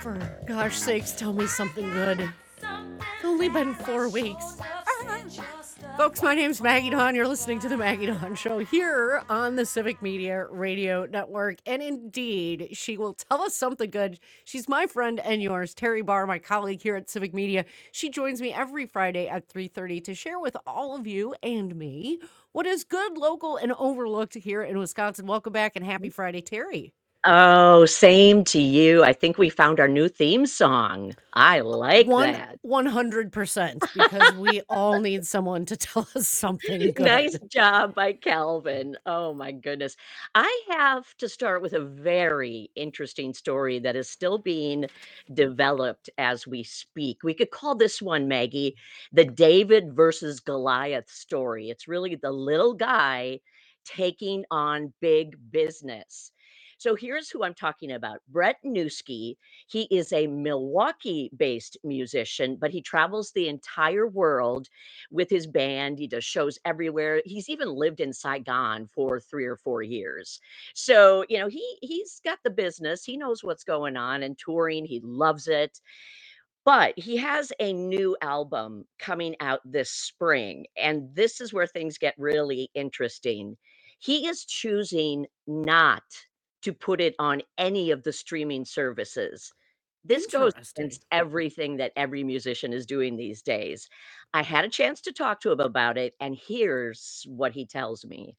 for gosh sakes, tell me something good. It's only been 4 weeks. Folks, my name's Maggie Dawn. You're listening to The Maggie Dawn Show here on the Civic Media Radio Network. And indeed, she will tell us something good. She's my friend and yours, Terry Barr, my colleague here at Civic Media. She joins me every Friday at 3:30 to share with all of you and me what is good, local, and overlooked here in Wisconsin. Welcome back and happy Friday, Terry. Oh, same to you. I think we found our new theme song. I like One that. 100% because we all need someone to tell us something Nice good. job by Calvin. Oh my goodness. I have to start with a very interesting story that is still being developed as we speak. We could call this one, Maggie, the David versus Goliath story. It's really the little guy taking on big business. So here's who I'm talking about. Brett Newski. He is a Milwaukee-based musician, but he travels the entire world with his band. He does shows everywhere. He's even lived in Saigon for 3 or 4 years. So, he's got the business. He knows what's going on and touring. He loves it. But he has a new album coming out this spring, and this is where things get really interesting. He is choosing not to put it on any of the streaming services. This goes Interesting. against everything that every musician is doing these days. I had a chance to talk to him about it, and here's what he tells me.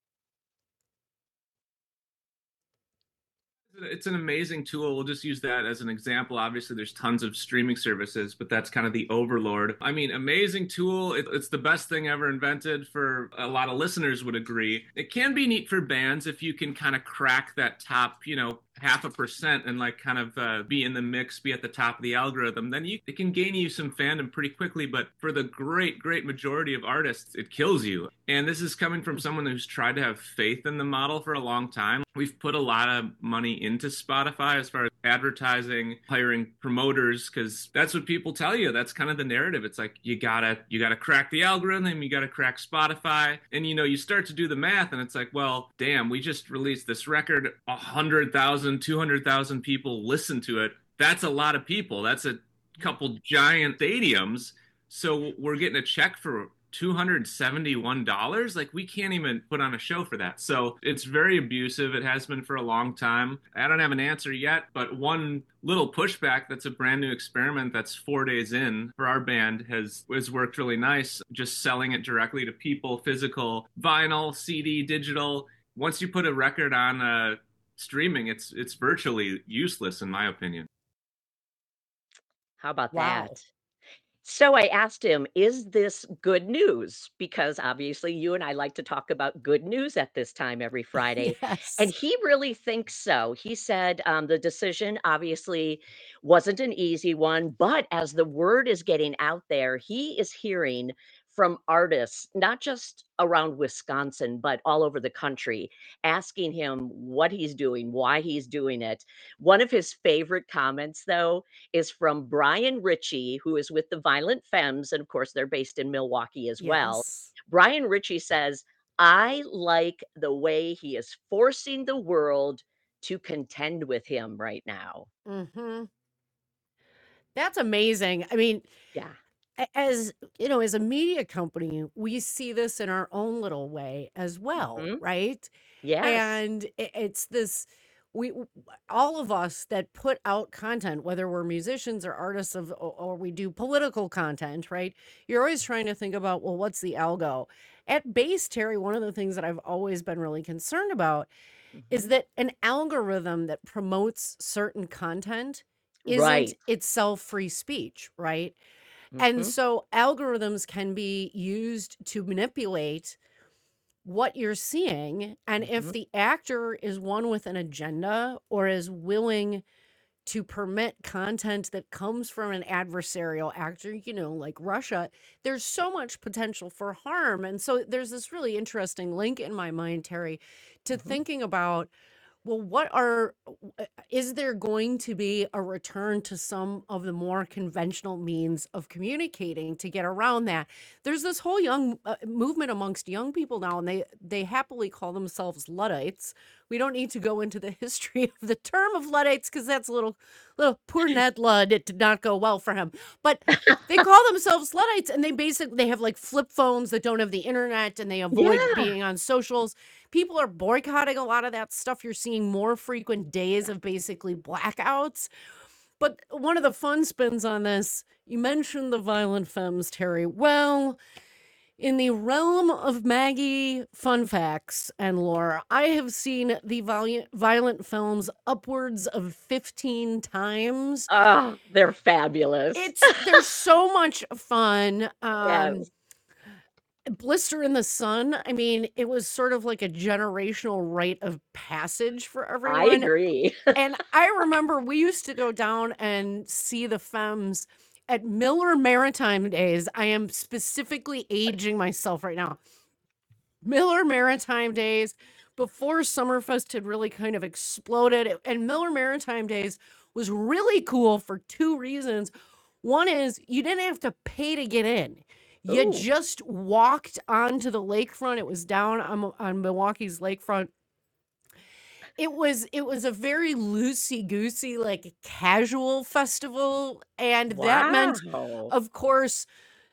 It's an amazing tool. We'll just use that as an example. Obviously, there's tons of streaming services, but that's kind of the overlord. I mean, amazing tool. It's the best thing ever invented. For a lot of listeners would agree. It can be neat for bands if you can kind of crack that top, 0.5% and like kind of be in the mix, be at the top of the algorithm. Then it can gain you some fandom pretty quickly. But for the great majority of artists, it kills you. And this is coming from someone who's tried to have faith in the model for a long time. We've put a lot of money into Spotify as far as advertising, hiring promoters, because that's what people tell you. That's kind of the narrative. It's like you gotta crack the algorithm, you gotta crack Spotify, and you start to do the math, and it's like, well, damn, we just released this record, 100,000, 200,000 people listen to it. That's a lot of people. That's a couple giant stadiums. So we're getting a check for $271. Like, we can't even put on a show for that. So it's very abusive. It has been for a long time. I don't have an answer yet, but one little pushback that's a brand new experiment that's 4 days in for our band has worked really nice. Just selling it directly to people, physical, vinyl, CD, digital. Once you put a record on streaming, it's virtually useless in my opinion. How about Wow. that? So I asked him, is this good news? Because obviously you and I like to talk about good news at this time every Friday. And Yes. he really thinks so. He said the decision obviously wasn't an easy one, but as the word is getting out there, he is hearing from artists, not just around Wisconsin, but all over the country, asking him what he's doing, why he's doing it. One of his favorite comments, though, is from Brian Ritchie, who is with the Violent Femmes, and of course, they're based in Milwaukee as well. Yes. Brian Ritchie says, "I like the way he is forcing the world to contend with him right now." Mhm. That's amazing. I mean, Yeah. as as a media company, we see this in our own little way as well, Mhm. right? Yes. And it's this all of us that put out content, whether we're musicians or artists or we do political content, right? You're always trying to think about, well, what's the algo? At base, Terry, one of the things that I've always been really concerned about is Mhm. that an algorithm that promotes certain content isn't Right. itself free speech, right? And Mhm. so algorithms can be used to manipulate what you're seeing. And if Mhm. the actor is one with an agenda or is willing to permit content that comes from an adversarial actor, like Russia, there's so much potential for harm. And so there's this really interesting link in my mind, Terry, to Mhm. thinking about, well, is there going to be a return to some of the more conventional means of communicating to get around that? There's this whole young movement amongst young people now, and they happily call themselves Luddites, we don't need to go into the history of the term of Luddites because that's a little poor Ned Ludd. It did not go well for him. But they call themselves Luddites, and they have like flip phones that don't have the internet, and they avoid Yeah. being on socials. People are boycotting a lot of that stuff. You're seeing more frequent days of basically blackouts. But one of the fun spins on this, you mentioned the violent femmes, Terry. Well, in the realm of Maggie fun facts and lore, I have seen the violent films upwards of 15 times. Oh, they're fabulous. They're so much fun. Yes. Blister in the Sun, I mean, it was sort of like a generational rite of passage for I everyone. agree. And I remember we used to go down and see the Femmes at Miller Maritime Days. I am specifically aging myself right now. Miller Maritime Days, before Summerfest had really kind of exploded. And Miller Maritime Days was really cool for two reasons. One is you didn't have to pay to get in. You Ooh. just walked onto the lakefront. It was down on Milwaukee's lakefront. It was a very loosey-goosey, like, casual festival, and that meant, Wow. of course,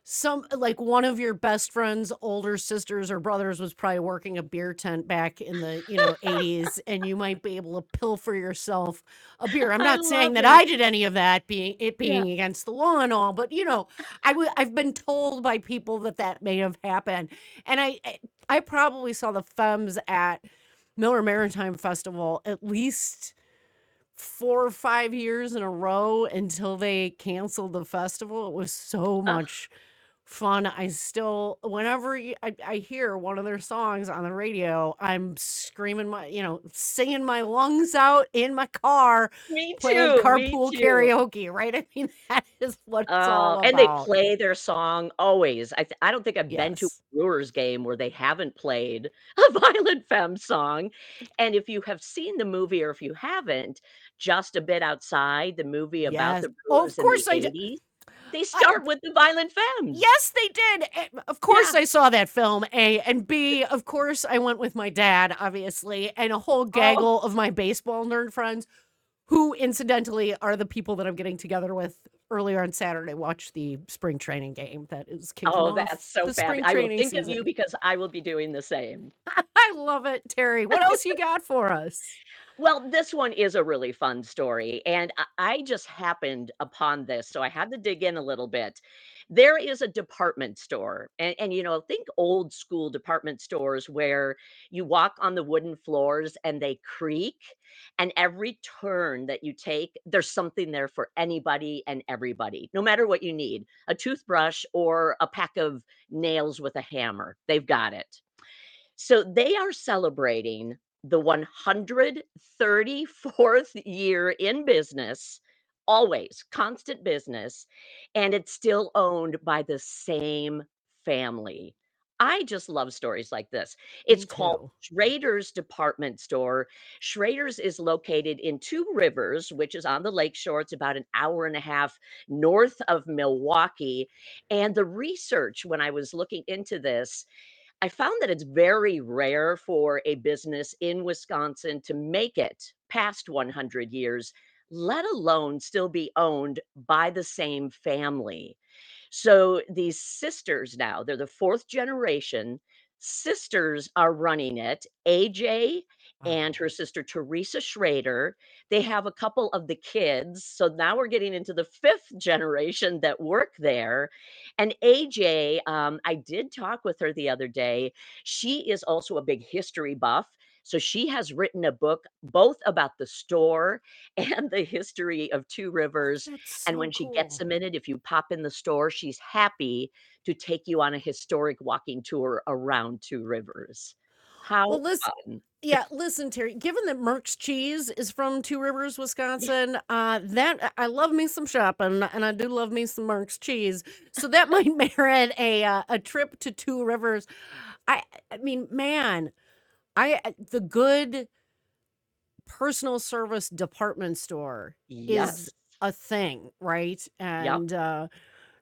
one of your best friend's older sisters or brothers was probably working a beer tent back in the, 80s, and you might be able to pilfer yourself a beer. I'm I not saying love that it. I did any of that, being Yeah. against the law and all, but, I've been told by people that may have happened, and I probably saw the Femmes at Miller Maritime Festival at least 4 or 5 years in a row until they canceled the festival. It was so Ugh. much fun. I still, whenever I hear one of their songs on the radio, I'm screaming singing my lungs out in my car, Me playing too. Me carpool too. karaoke, right? I mean, that is what it's all And they about. play their song always. I don't think I've been to a Yes. Brewers game where they haven't played a Violent Femmes song, and if you have seen the movie or if you haven't, Just a Bit Outside, the movie about Yes. the Oh, of Brewers in the course I did. '80s, they I start with the Violent Femmes. Yes, they did. Of course, Yeah. I saw that film. A and B. Of course, I went with my dad, obviously, and a whole Oh, gaggle of my baseball nerd friends, who incidentally are the people that I'm getting together with earlier on Saturday. Watch the spring training game that is kicking oh, off that's so the fab spring I will training think of you season. because I will be doing the same. I love it, Terry. What else you got for us? Well, this one is a really fun story, and I just happened upon this, so I had to dig in a little bit. There is a department store, and think old school department stores where you walk on the wooden floors and they creak, and every turn that you take, there's something there for anybody and everybody, no matter what you need, a toothbrush or a pack of nails with a hammer, they've got it. So they are celebrating the 134th year in business, always constant business, and it's still owned by the same family. I just love stories like this. It's Me called too. Schrader's Department Store. Schrader's is located in Two Rivers, which is on the lake shore. It's about an hour and a half north of Milwaukee. And the research, when I was looking into this, I found that it's very rare for a business in Wisconsin to make it past 100 years, let alone still be owned by the same family. So these sisters now, they're the fourth generation. Sisters are running it. AJ and Wow. her sister Teresa Schrader. They have a couple of the kids. So now we're getting into the fifth generation that work there. And AJ, I did talk with her the other day. She is also a big history buff. So she has written a book both about the store and the history of Two Rivers. That's And so when she gets cool. a minute, if you pop in the store, she's happy to take you on a historic walking tour around Two Rivers. Well, How listen, fun. yeah, listen, Terry. Given that Merck's cheese is from Two Rivers, Yeah. Wisconsin, that I love me some shopping, and I do love me some Merck's cheese. So that might merit a trip to Two Rivers. I I mean, man, the good personal service department store is Yes. a thing, right? Yep. And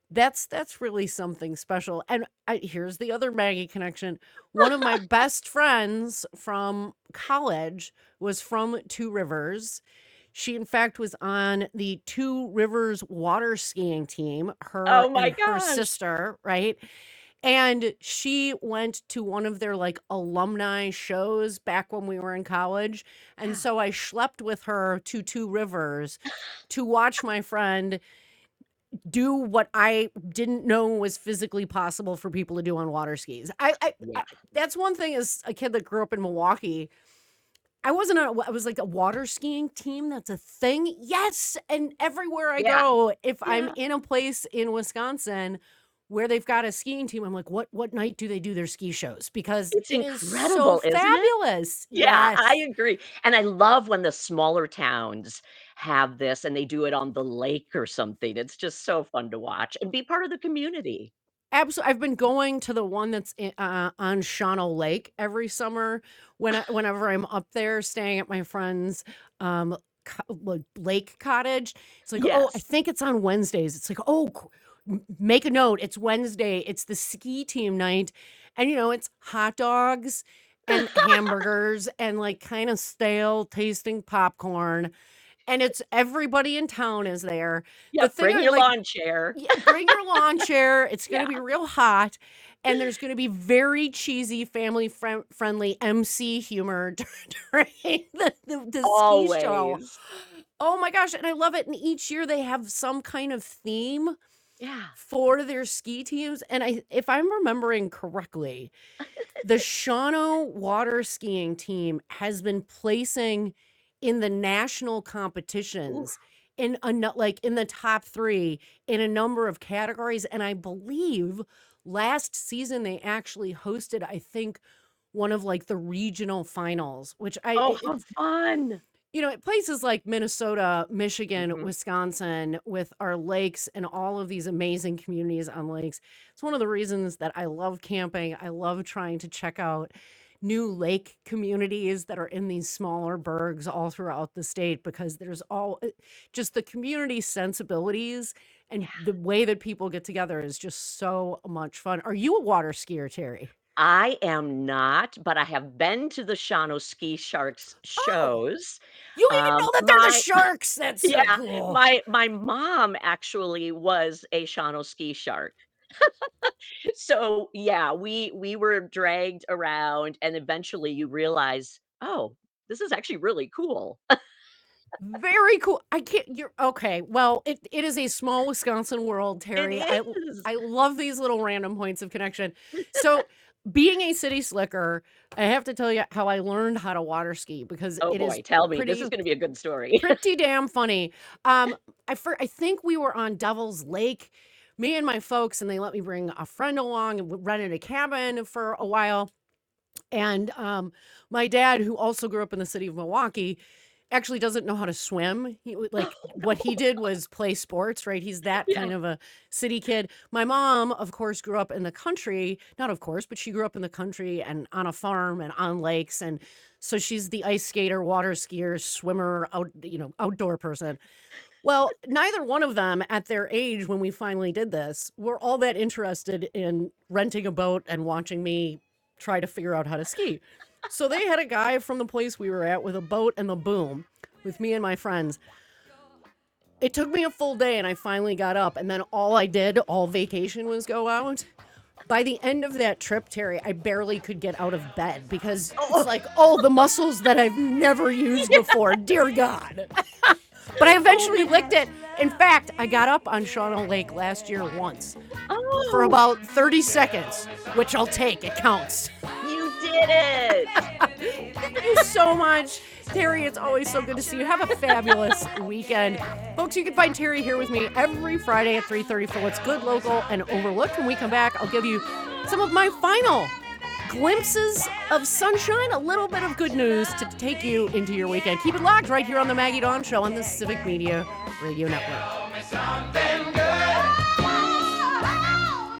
That's really something special. And here's the other Maggie connection. One of my best friends from college was from Two Rivers. She, in fact, was on the Two Rivers water skiing team, her Oh my and her gosh. sister, right? And she went to one of their like alumni shows back when we were in college. And Yeah. so I schlepped with her to Two Rivers to watch my friend do what I didn't know was physically possible for people to do on water skis. Yeah. That's one thing as a kid that grew up in Milwaukee. I wasn't I was like a water skiing team. That's a thing. Yes. And everywhere I Yeah. go, if I'm Yeah. in a place in Wisconsin where they've got a skiing team, I'm like, what night do they do their ski shows? Because It's it is so incredible, isn't it? fabulous. Yeah, I Yes. agree, and I love when the smaller towns have this and they do it on the lake or something. It's just so fun to watch and be part of the community. Absolutely, I've been going to the one that's on Shawano Lake every summer whenever I'm up there staying at my friend's, like, lake cottage. It's like, "Oh, I Yes. think it's on Wednesdays." It's like, "Oh, make a note, it's Wednesday, it's the ski team night," and, it's hot dogs and hamburgers and, like, kinda stale tasting popcorn, and it's everybody in town is there. The Yep, thing bring I your like lawn chair. yeah, bring your lawn chair. It's gonna Yeah, be real hot, and there's gonna be very cheesy, family friendly MC humor during the ski show. always. Oh my gosh, and I love it, and each year they have some kind of theme Yeah. for their ski teams, and if I'm remembering correctly, the Shawano water skiing team has been placing in the national Ooh, competitions in like in the top 3 in a number of categories, and I believe last season they actually hosted, I think, one of like the regional finals, which oh, how fun. places like Minnesota, Michigan, Mhm. Wisconsin, with our lakes and all of these amazing communities on lakes. It's one of the reasons that I love camping. I love trying to check out new lake communities that are in these smaller burgs all throughout the state because there's just the community sensibilities and Yeah. the way that people get together is just so much fun. Are you a water skier, Terry? I am not, but I have been to the Shawano Ski Sharks Oh, shows. you even know that they're the My sharks. That's so yeah, cool. my mom actually was a Shawano Ski Shark. So, yeah, we were dragged around, and eventually you realize, "Oh, this is actually really cool." Very cool. I can't you're okay. Well, it is a small Wisconsin world, It Terry. is. I love these little random points of connection. So, being a city slicker, I have to tell you how I learned how to water ski because Oh it is boy, tell me, this is pretty gonna be a good story. pretty damn funny. I think we were on Devil's Lake, me and my folks, and they let me bring a friend along and we rented a cabin for a while. And my dad, who also grew up in the city of Milwaukee, actually doesn't know how to swim. Like what he did was play sports, right? He's that Yeah. kind of a city kid. My mom, of course, grew up in the country. Not of course, but she grew up in the country and on a farm and on lakes. And so she's the ice skater, water skier, swimmer, outdoor person. Well, neither one of them at their age when we finally did this were all that interested in renting a boat and watching me try to figure out how to ski. So they had a guy from the place we were at with a boat and the boom with me and my friends. It took me a full day and I finally got up, and then all I did all vacation was go out. By the end of that trip, Terry, I barely could get out of bed because it's Oh, like, oh, the muscles that I've never used before. Dear God. But I oh eventually my licked gosh. it. In fact, I got up on Shawano Lake last year once for Oh, about 30 seconds, which I'll take. It counts. you did it. Thank you so much, Terry. It's always so good to see you. Have a fabulous weekend. Folks, you can find Terry here with me every Friday at 3:30 for What's Good, Local, and Overlooked. When we come back, I'll give you some of my final glimpses of sunshine, a little bit of good news to take you into your weekend. Keep it locked right here on the Maggie Dawn Show on the Civic Media Radio Network.